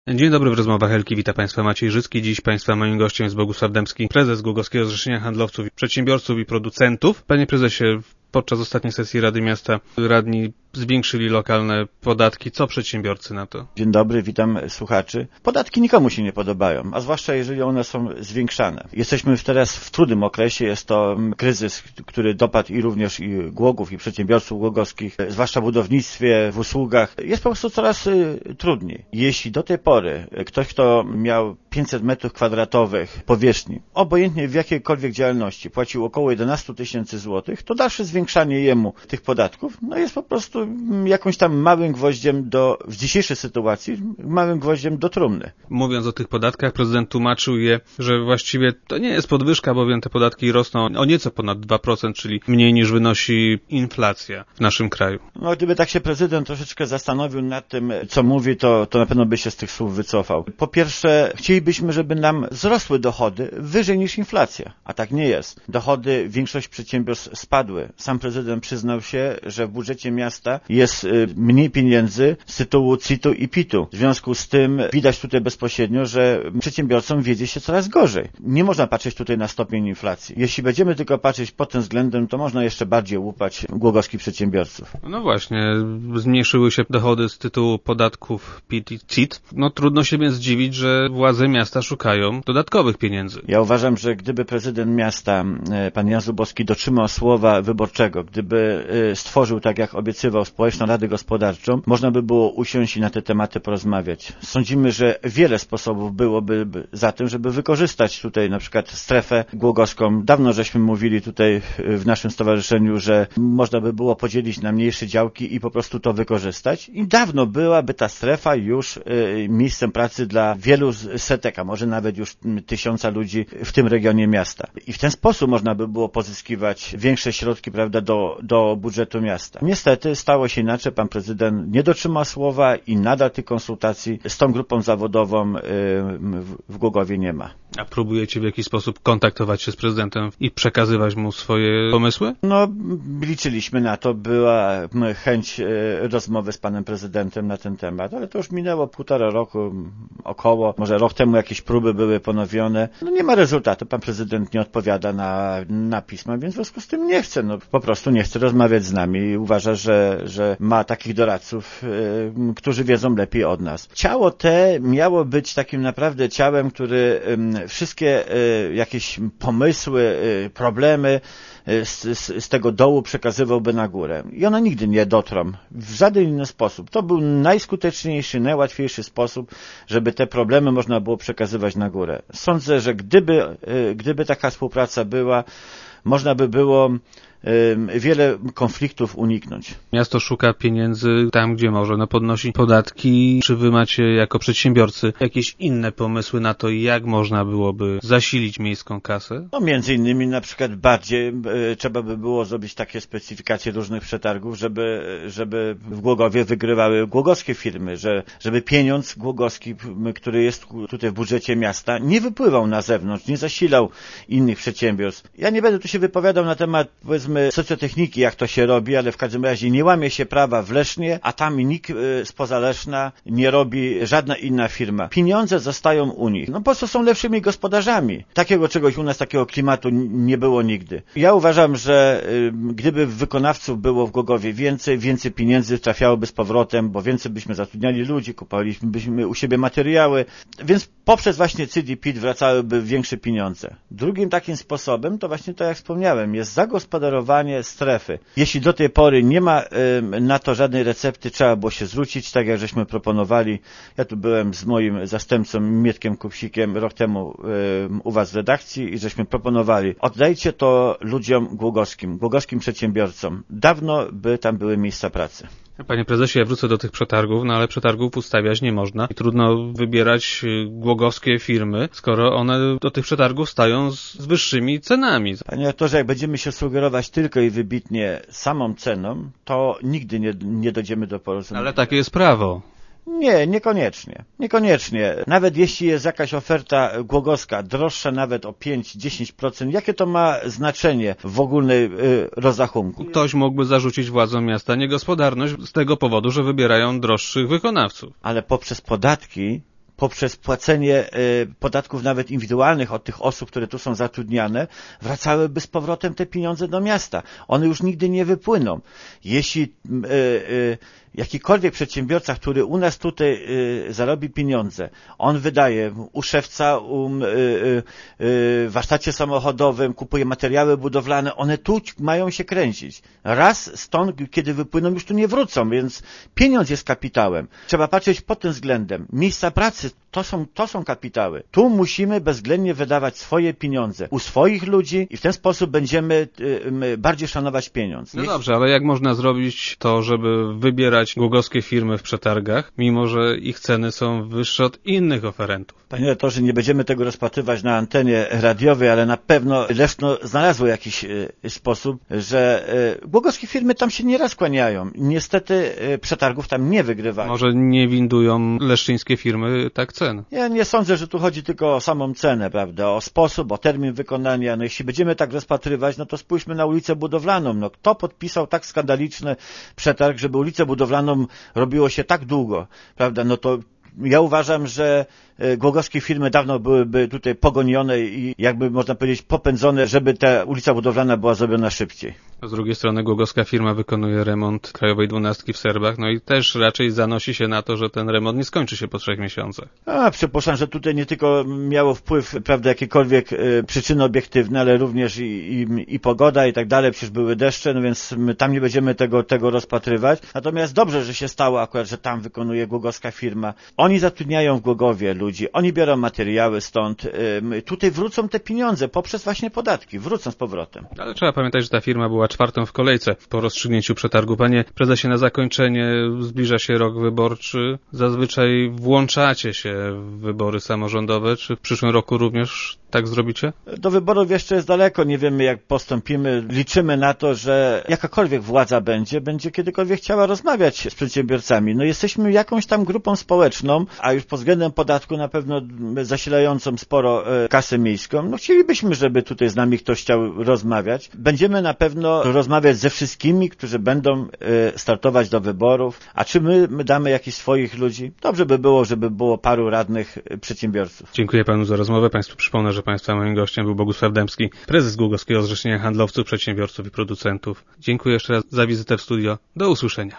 Dzień dobry, w rozmowach Elki wita Państwa Maciej Życki. Dziś Państwa moim gościem jest Bogusław Dębski, prezes Głogowskiego Zrzeszenia Handlowców, Przedsiębiorców i Producentów. Panie prezesie, podczas ostatniej sesji Rady Miasta radni zwiększyli lokalne podatki. Co przedsiębiorcy na to? Dzień dobry, witam słuchaczy. Podatki nikomu się nie podobają, a zwłaszcza jeżeli one są zwiększane. Jesteśmy teraz w trudnym okresie, jest to kryzys, który dopadł i również i Głogów, i przedsiębiorców głogowskich, zwłaszcza w budownictwie, w usługach. Jest po prostu coraz trudniej. Jeśli do tej pory ktoś, kto miał 500 metrów kwadratowych powierzchni, obojętnie w jakiejkolwiek działalności, płacił około 11 000 złotych, to dalsze zwiększanie jemu tych podatków, jest po prostu jakąś tam małym gwoździem w dzisiejszej sytuacji, małym gwoździem do trumny. Mówiąc o tych podatkach, prezydent tłumaczył że właściwie to nie jest podwyżka, bowiem te podatki rosną o nieco ponad 2%, czyli mniej niż wynosi inflacja w naszym kraju. Gdyby tak się prezydent troszeczkę zastanowił nad tym, co mówi, to na pewno by się z tych słów wycofał. Po pierwsze, chcielibyśmy, żeby nam wzrosły dochody wyżej niż inflacja, a tak nie jest. Dochody większość przedsiębiorstw spadły. Sam prezydent przyznał się, że w budżecie miasta jest mniej pieniędzy z tytułu CIT-u i PIT-u. W związku z tym widać tutaj bezpośrednio, że przedsiębiorcom wiedzie się coraz gorzej. Nie można patrzeć tutaj na stopień inflacji. Jeśli będziemy tylko patrzeć pod tym względem, to można jeszcze bardziej łupać głogowskich przedsiębiorców. No właśnie, zmniejszyły się dochody z tytułu podatków PIT i CIT. Trudno się więc zdziwić, że władze miasta szukają dodatkowych pieniędzy. Ja uważam, że gdyby prezydent miasta, pan Jan Zubowski, dotrzymał słowa wyborczego, gdyby stworzył, tak jak obiecywał, Społeczną Radę Gospodarczą, można by było usiąść i na te tematy porozmawiać. Sądzimy, że wiele sposobów byłoby za tym, żeby wykorzystać tutaj na przykład strefę głogowską. Dawno żeśmy mówili tutaj w naszym stowarzyszeniu, że można by było podzielić na mniejsze działki i po prostu to wykorzystać. I dawno byłaby ta strefa już miejscem pracy dla wielu setek, a może nawet już 1000 ludzi w tym regionie miasta. I w ten sposób można by było pozyskiwać większe środki, prawda, do budżetu miasta. Niestety stało się inaczej, pan prezydent nie dotrzymał słowa i nadal tych konsultacji z tą grupą zawodową w Głogowie nie ma. A próbujecie w jakiś sposób kontaktować się z prezydentem i przekazywać mu swoje pomysły? Liczyliśmy na to, była chęć rozmowy z panem prezydentem na ten temat, ale to już minęło 1,5 roku, około, może rok temu jakieś próby były ponowione. Nie ma rezultatu, pan prezydent nie odpowiada na pisma, więc w związku z tym nie chce, po prostu nie chce rozmawiać z nami i uważa, że ma takich doradców, którzy wiedzą lepiej od nas. Ciało te miało być takim naprawdę ciałem, który wszystkie jakieś pomysły, problemy z tego dołu przekazywałby na górę. I one nigdy nie dotrą w żaden inny sposób. To był najskuteczniejszy, najłatwiejszy sposób, żeby te problemy można było przekazywać na górę. Sądzę, że gdyby taka współpraca była, można by było wiele konfliktów uniknąć. Miasto szuka pieniędzy tam, gdzie może podnosi podatki. Czy wy macie jako przedsiębiorcy jakieś inne pomysły na to, jak można byłoby zasilić miejską kasę? Między innymi na przykład bardziej trzeba by było zrobić takie specyfikacje różnych przetargów, żeby w Głogowie wygrywały głogowskie firmy, żeby pieniądz głogowski, który jest tutaj w budżecie miasta, nie wypływał na zewnątrz, nie zasilał innych przedsiębiorstw. Ja nie będę tu się wypowiadał na temat, powiedzmy, socjotechniki, jak to się robi, ale w każdym razie nie łamie się prawa w Lesznie, a tam nikt spoza Leszna nie robi żadna inna firma. Pieniądze zostają u nich. Po prostu są lepszymi gospodarzami. Takiego czegoś u nas, takiego klimatu nie było nigdy. Ja uważam, że gdyby wykonawców było w Głogowie więcej pieniędzy trafiałoby z powrotem, bo więcej byśmy zatrudniali ludzi, kupowalibyśmy u siebie materiały, więc poprzez właśnie CIT i PIT wracałyby większe pieniądze. Drugim takim sposobem to właśnie to, jak wspomniałem, jest zagospodarowanie strefy. Jeśli do tej pory nie ma na to żadnej recepty, trzeba było się zwrócić, tak jak żeśmy proponowali. Ja tu byłem z moim zastępcą Mietkiem Kupsikiem rok temu u was w redakcji i żeśmy proponowali, oddajcie to ludziom głogowskim przedsiębiorcom. Dawno by tam były miejsca pracy. Panie prezesie, ja wrócę do tych przetargów, ale przetargów ustawiać nie można. I trudno wybierać głogowskie firmy, skoro one do tych przetargów stają z wyższymi cenami. Panie rektorze, jak będziemy się sugerować tylko i wybitnie samą ceną, to nigdy nie dojdziemy do porozumienia. Ale takie jest prawo. Nie, niekoniecznie. Niekoniecznie. Nawet jeśli jest jakaś oferta głogowska droższa nawet o 5-10%, jakie to ma znaczenie w ogólnej rozrachunku? Ktoś mógłby zarzucić władzom miasta niegospodarność z tego powodu, że wybierają droższych wykonawców. Ale poprzez podatki poprzez płacenie podatków nawet indywidualnych od tych osób, które tu są zatrudniane, wracałyby z powrotem te pieniądze do miasta. One już nigdy nie wypłyną. Jeśli jakikolwiek przedsiębiorca, który u nas tutaj zarobi pieniądze, on wydaje u szewca, w warsztacie samochodowym, kupuje materiały budowlane, one tu mają się kręcić. Raz stąd, kiedy wypłyną, już tu nie wrócą, więc pieniądz jest kapitałem. Trzeba patrzeć pod tym względem. Miejsca pracy to są kapitały. Tu musimy bezwzględnie wydawać swoje pieniądze u swoich ludzi i w ten sposób będziemy bardziej szanować pieniądz. No dobrze, ale jak można zrobić to, żeby wybierać głogowskie firmy w przetargach, mimo że ich ceny są wyższe od innych oferentów? Panie redaktorze, nie będziemy tego rozpatrywać na antenie radiowej, ale na pewno Leszno znalazło jakiś sposób, że głogowskie firmy tam się nieraz kłaniają. Niestety przetargów tam nie wygrywają. Może nie windują leszczyńskie firmy tak cen? Ja nie sądzę, że tu chodzi tylko o samą cenę, prawda, o sposób, o termin wykonania. No jeśli będziemy tak rozpatrywać, no to spójrzmy na ulicę budowlaną. No kto podpisał tak skandaliczny przetarg, żeby ulicę budowlaną robiło się tak długo, prawda, no to ja uważam, że głogowskie firmy dawno byłyby tutaj pogonione i jakby można powiedzieć popędzone, żeby ta ulica budowlana była zrobiona szybciej. Z drugiej strony głogowska firma wykonuje remont Krajowej 12 w Serbach, no i też raczej zanosi się na to, że ten remont nie skończy się po 3 miesiącach. Przypuszczam, że tutaj nie tylko miało wpływ, prawda, jakiekolwiek przyczyny obiektywne, ale również i pogoda i tak dalej, przecież były deszcze, no więc my tam nie będziemy tego rozpatrywać. Natomiast dobrze, że się stało akurat, że tam wykonuje głogowska firma. Oni zatrudniają w Głogowie ludzi, oni biorą materiały stąd, tutaj wrócą te pieniądze poprzez właśnie podatki, wrócą z powrotem. Ale trzeba pamiętać, że ta firma była 4. w kolejce po rozstrzygnięciu przetargu. Panie prezesie, na zakończenie zbliża się rok wyborczy. Zazwyczaj włączacie się w wybory samorządowe. Czy w przyszłym roku również tak zrobicie? Do wyborów jeszcze jest daleko, nie wiemy jak postąpimy. Liczymy na to, że jakakolwiek władza będzie kiedykolwiek chciała rozmawiać z przedsiębiorcami. No jesteśmy jakąś tam grupą społeczną, a już pod względem podatku na pewno zasilającą sporo kasę miejską. No chcielibyśmy, żeby tutaj z nami ktoś chciał rozmawiać. Będziemy na pewno rozmawiać ze wszystkimi, którzy będą startować do wyborów. A czy my damy jakichś swoich ludzi? Dobrze by było, żeby było paru radnych przedsiębiorców. Dziękuję panu za rozmowę. Państwu przypomnę, że państwa moim gościem był Bogusław Dębski, prezes Głogowskiego Zrzeszenia Handlowców, Przedsiębiorców i Producentów. Dziękuję jeszcze raz za wizytę w studio. Do usłyszenia.